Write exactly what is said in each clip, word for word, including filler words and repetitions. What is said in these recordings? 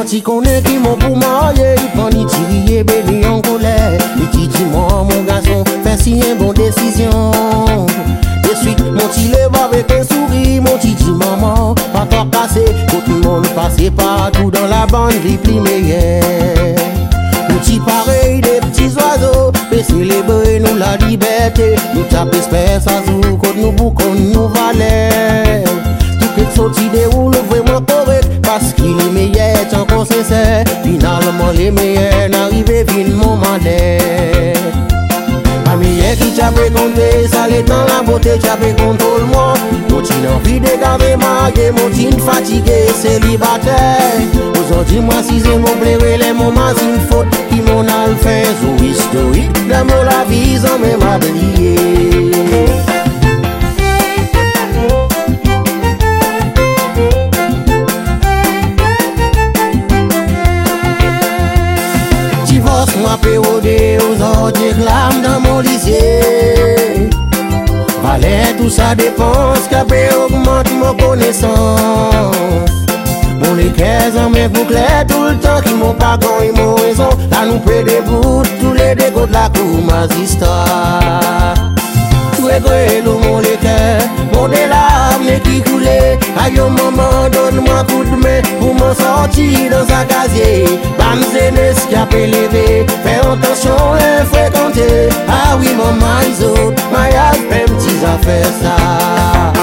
menti qu'on est qui m'ont pour marier. Il prend ni tirer, béni en colère. Il dit, dis-moi, mon garçon, fais si une bonne décision. De suite, mon petit lève avec un sourire. Mon petit dit, maman, pas toi cassé. Tout le monde passe partout dans la bande, vie plus meilleure. Nous petit pareil des petits oiseaux, et célébrer nous la liberté. Nous taper espèce à zou, quand nous boucons nous valets. Tout que sorti déroule vraiment correct, parce qu'il est meilleur tant qu'on sincère. Finalement les meilleurs n'arrivent vite mon mandat. Pas meilleur qui t'a compté, ça l'est dans la beauté, t'a contrôle moi. Mon petit envie de garder marié, mon petit fatigué, célibataire. Aujourd'hui moi si c'est mon plaisir, les moments c'est une faute qui m'en a le fait. So historique, l'amour la vie, sans même oublier. Divorce moi pérodé aux ordres réclame dans mon lycée. Fallait tout ça dépense, qu'après augmente mon connaissance. Mon les quinze ans mais bouclés tout le temps qui m'ont pas quand ils m'ont raison. Là nous peut debout tous les dégâts de la cour magistrat. Tout est gré nous mon les cœurs, mon des larmes qui coulaient. Aïe au maman donne-moi coup de main pour m'en sortir dans sa casier. Bam zénès qui a élevé, fais attention et fréquenter. Ah oui maman ils autres, maillage même petits affaires ça.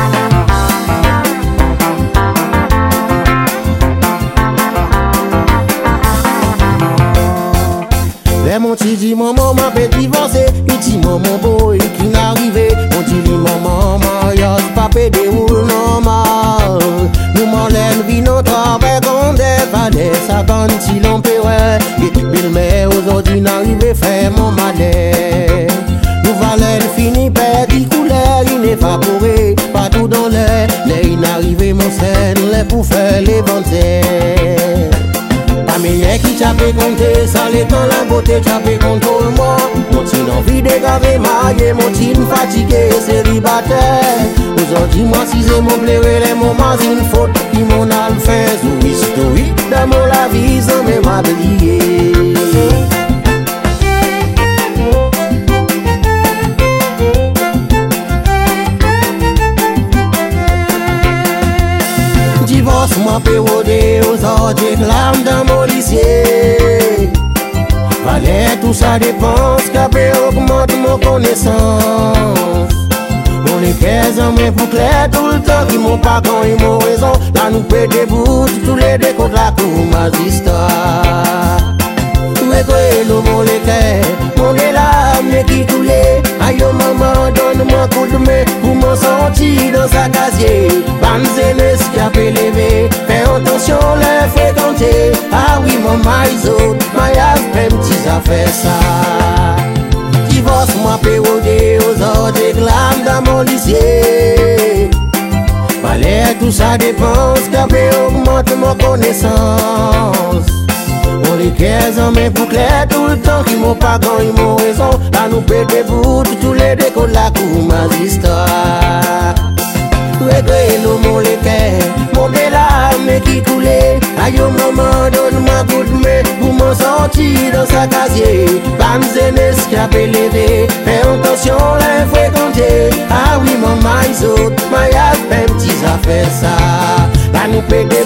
Mais mon petit dit maman m'a fait divorcer. Il dit maman boy qui n'arrivait. Mon petit dit maman mariage pas déroule normal. Nous m'enlève vie notre avec on dévalait. Ça quand il l'on peut ouais. Et Bill mais aujourd'hui n'arrivait faire mon malheur. Nous valets fini petit couleur inévaporé. Partout dans l'air. Les inarrivés mon scène les pour faire les ventes. Pas meilleur qui t'a fait compter, ça l'est dans la beauté, t'a fait contrôle moi. Mon petit envie de garder marié, mon petit fatigué, célibataire. Aujourd'hui moi si c'est mon plaisir, les moments c'est une faute qui m'en a le fait. So historique, d'amour la vie sans même oublier. Divorce moi pérodé aux ordres réclame dans mon lycée. Fallait tout ça dépense, qu'après augmente mon connaissance. Mon les quinze ans mais bouclés tout le temps qui m'ont pas quand ils m'ont raison. Là nous peut debout tous les décots de la cour magistrat. Tout est gré nous mon les cœurs, mon des larmes qui coulaient. Aïe oh maman donne-moi coup de main pour m'en sortir dans sa casier. Bam zénès qui a élevé, fais attention les fréquenter. Ah oui maman ils autres, maillage même petits affaires ça. Divorce moi pérodé aux ordres réclame dans mon lycée. Fallait tout ça dépense, qu'après augmente mon connaissance. On les quinze ans mais bouclés tout le temps qui m'ont pas quand ils m'ont raison. Là nous peut debout tous les décots de la cour magistrat. Regré nous mon les cœurs, mon des larmes qui coulaient. Aïe oh maman donne-moi coup de main pour m'en sortir dans sa casier. Bam zénès qui a élevé, fais attention les fréquenter. Ah oui maman ils autres, maillage même petits affaires ça. Là nous peut